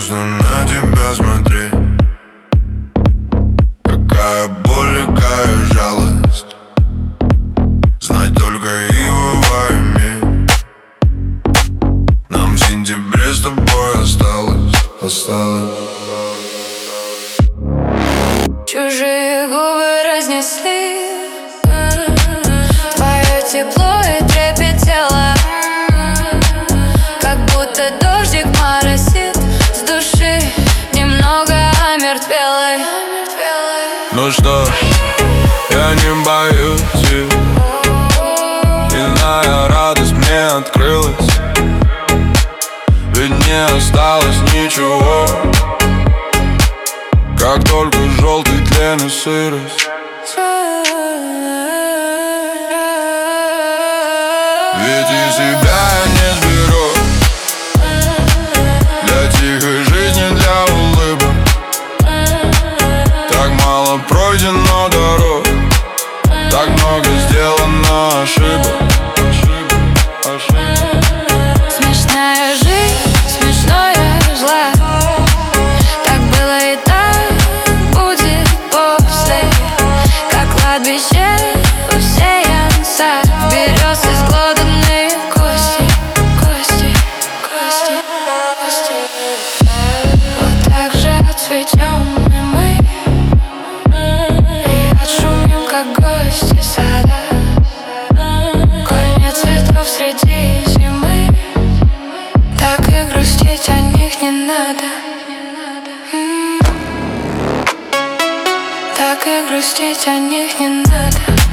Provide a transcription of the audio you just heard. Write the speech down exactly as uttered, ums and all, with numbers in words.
Грустно на тебя смотреть. Какая боль и какая жалость. Знать только его во имя. Нам в сентябре с тобой осталось, осталось. Чужие губы разнесли твое тепло и трепет тела, как будто дождик моросит с души, немного омертвелой. Ну что ж, я не боюсь, иная радость мне открылась. Ведь не осталось ничего, как только желтый тлен и сырость. Ведь и себя я не сберу для тихой жизни, для улыбок. Так мало пройдено дорог, так много сделано ошибок. Смешная жизнь, смешное зло. Так было и так будет после. Как кладбище усеян сад берез изглоданные кости, кости, кости, кости. Вот так же отцветем и мы, и отшумим, как гости сада. Конец цветов среди зимы, так и грустить о них не надо. М-м-м. Так и грустить о них не надо.